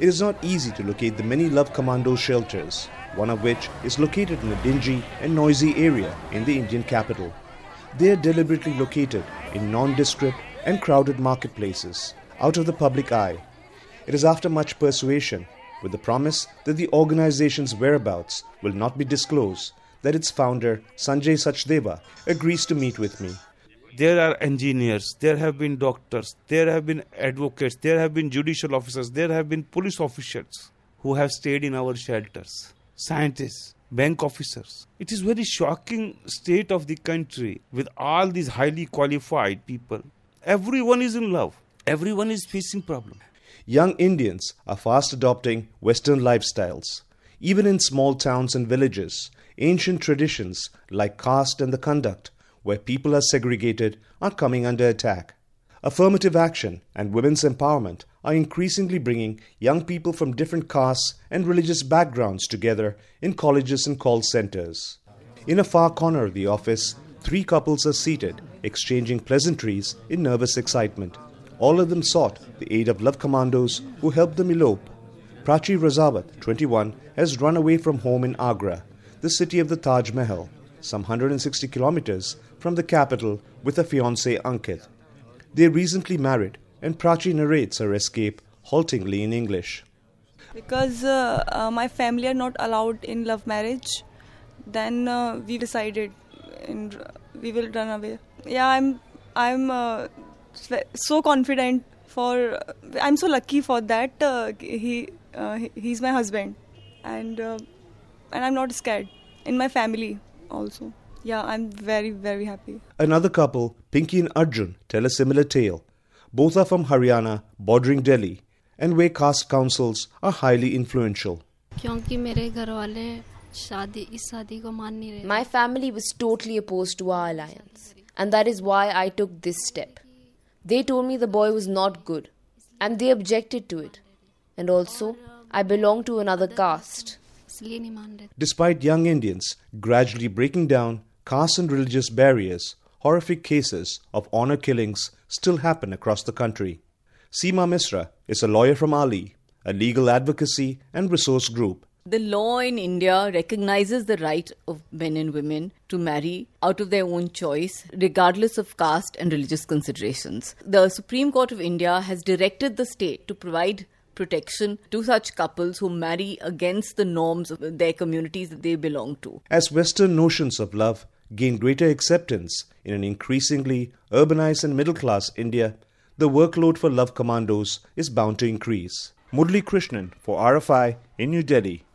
It is not easy to locate the many Love Commandos shelters, one of which is located in a dingy and noisy area in the Indian capital. They are deliberately located in nondescript and crowded marketplaces, out of the public eye. It is after much persuasion, with the promise that the organization's whereabouts will not be disclosed, that its founder, Sanjay Sachdeva, agrees to meet with me. There are engineers, there have been doctors, there have been advocates, there have been judicial officers, there have been police officials who have stayed in our shelters, scientists, bank officers. It is very shocking state of the country with all these highly qualified people. Everyone is in love. Everyone is facing problems. Young Indians are fast adopting Western lifestyles. Even in small towns and villages, ancient traditions like caste and the conduct, where people are segregated, are coming under attack. Affirmative action and women's empowerment are increasingly bringing young people from different castes and religious backgrounds together in colleges and call centers. In a far corner of the office, 3 couples are seated, exchanging pleasantries in nervous excitement. All of them sought the aid of Love Commandos who helped them elope. Prachi Razawat, 21, has run away from home in Agra, the city of the Taj Mahal, some 160 kilometers from the capital, with her fiancé Ankit. They recently married, and Prachi narrates her escape haltingly in English. Because my family are not allowed in love marriage, then we decided and we will run away. Yeah, I'm so confident I'm so lucky for that. He's my husband, and I'm not scared. In my family also. Yeah, I'm very, very happy. Another couple, Pinky and Arjun, tell a similar tale. Both are from Haryana, bordering Delhi, and where caste councils are highly influential. My family was totally opposed to our alliance, and that is why I took this step. They told me the boy was not good, and they objected to it. And also, I belong to another caste. Despite young Indians gradually breaking down caste and religious barriers, horrific cases of honor killings still happen across the country. Seema Misra is a lawyer from Ali, a legal advocacy and resource group. The law in India recognizes the right of men and women to marry out of their own choice, regardless of caste and religious considerations. The Supreme Court of India has directed the state to provide protection to such couples who marry against the norms of their communities that they belong to. As Western notions of love gain greater acceptance in an increasingly urbanized and middle-class India, the workload for Love Commandos is bound to increase. Murli Krishnan for RFI in New Delhi.